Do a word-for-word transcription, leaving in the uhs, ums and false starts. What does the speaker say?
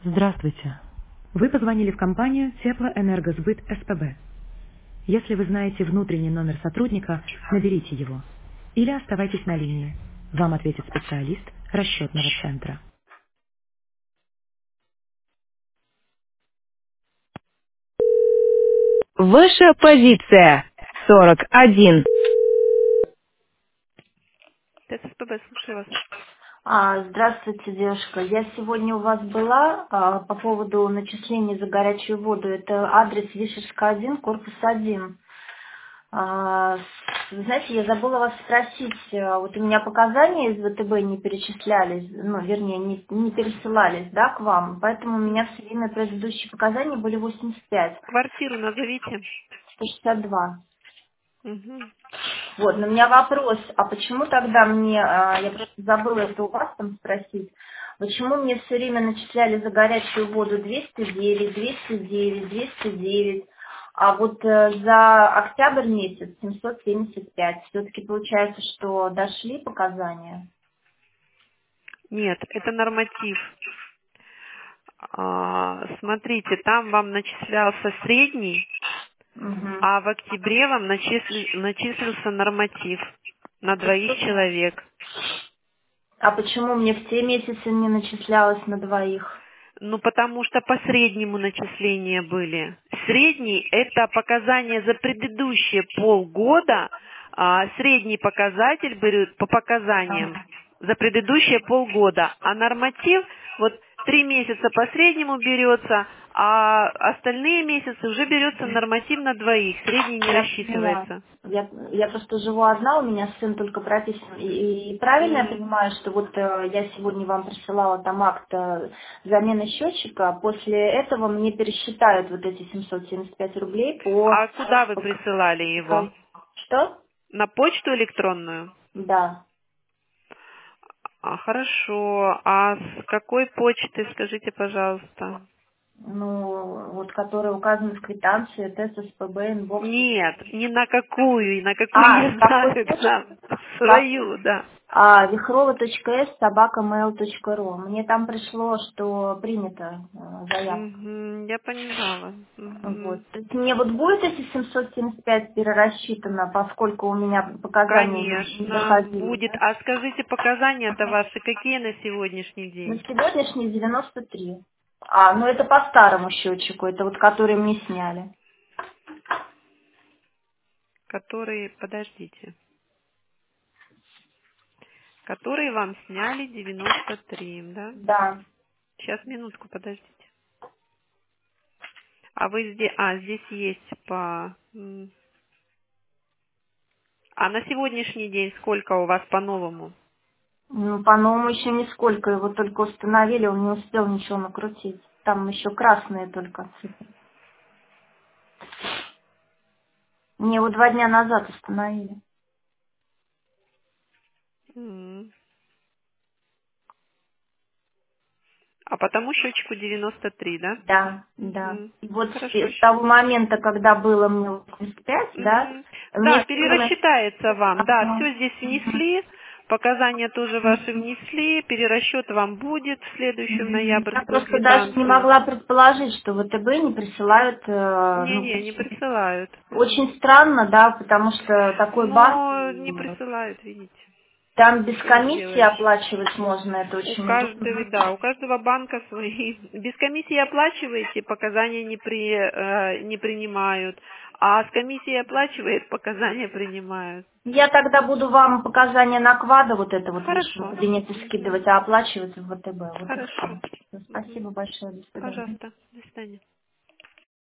Здравствуйте. Вы позвонили в компанию Теплоэнергосбыт СПБ. Если вы знаете внутренний номер сотрудника, наберите его. Или оставайтесь на линии. Вам ответит специалист расчетного центра. Ваша позиция сорок один. ТСПБ, слушаю вас. А, здравствуйте, девушка. Я сегодня у вас была а, по поводу начислений за горячую воду. Это адрес Вишерская один, корпус один. А, с- знаете, я забыла вас спросить. а, Вот у меня показания из ВТБ не перечислялись, ну, вернее, не, не пересылались, да, к вам. Поэтому у меня все время предыдущие показания были восемьдесят пять, Квартиру назовите. сто шестьдесят два. Мгм. Вот, но у меня вопрос, а почему тогда мне, а, я просто забыла это у вас там спросить, почему мне все время начисляли за горячую воду двести девять, двести девять, двести девять, а вот э, за октябрь месяц семьсот семьдесят пять. Все-таки получается, что дошли показания? Нет, это норматив. А, смотрите, там вам начислялся средний, Мгм. а в октябре вам начисли- начислился норматив на двоих человек. А почему мне в те месяцы не начислялось на двоих? Ну, потому что по среднему начисления были. Средний– это показания за предыдущие полгода, а средний показатель берут по показаниям Ага. за предыдущие полгода, а норматив, вот три месяца по среднему берется, а остальные месяцы уже берется норматив на двоих, средний не Я поняла. рассчитывается. Я, я просто живу одна, у меня сын только прописан. И, и правильно я М. понимаю, что вот э, я сегодня вам присылала там акт э, замены счетчика, после этого мне пересчитают вот эти семьсот семьдесят пять рублей по... А куда вы присылали его? Что? На почту электронную? Да. А, хорошо. А с какой почты, скажите, пожалуйста? Ну, вот которые указаны в квитанции, ТССПБ, инбокс. Нет, ни на какую, на какую А, не с какой знаю, к нам. почты? Свою, да. А, вихрова.с, собака mail точка ру. Мне там пришло, что принята э, заявка. Мгм, я поняла. Вот. Мгм. То есть мне вот будет эти семьсот семьдесят пять перерасчитано, поскольку у меня показания не не Конечно, доходили, будет. да? А скажите, показания-то ваши какие на сегодняшний На день? сегодняшний девяносто три. А, ну это по старому счетчику, это вот который мне сняли. Которые, подождите, которые вам сняли девяносто три, да? Да. Сейчас, минутку, подождите. А вы здесь, а, здесь есть по... м. А на сегодняшний день сколько у вас по-новому? Ну, по-новому еще нисколько, его только установили, он не успел ничего накрутить. Там еще красные только цифры. Мне его два дня назад установили. М. А по тому счетчику девяносто три, да? Да, да. Мгм. И вот с Хорошо. с того момента, когда было мне восемьдесят пять, да, Мгм. Да, мне все время... перерасчитается вам. Да, Ага. все здесь Мгм. внесли, показания тоже ваши внесли, перерасчет вам будет в следующую Мгм. Я ноябрьскую просто даже не квитанцию. могла предположить, что ВТБ не присылают, э, ну, Не-не, не очень, присылают. Мгм. очень странно, да, потому что такой банк, Но не и присылают, видите. там без Что комиссии сделаешь? оплачивать можно, это У очень каждого, удобно. да, у каждого банка свои. Без комиссии оплачиваете, показания не, при, э, не принимают. А с комиссией оплачивает, показания принимают. Я тогда буду вам показания на квада вот это вот в личном Хорошо. кабинете Мгм. скидывать, а оплачивать в ВТБ. Вот и Хорошо. все. Мгм. Спасибо большое, до свидания. Пожалуйста. До свидания.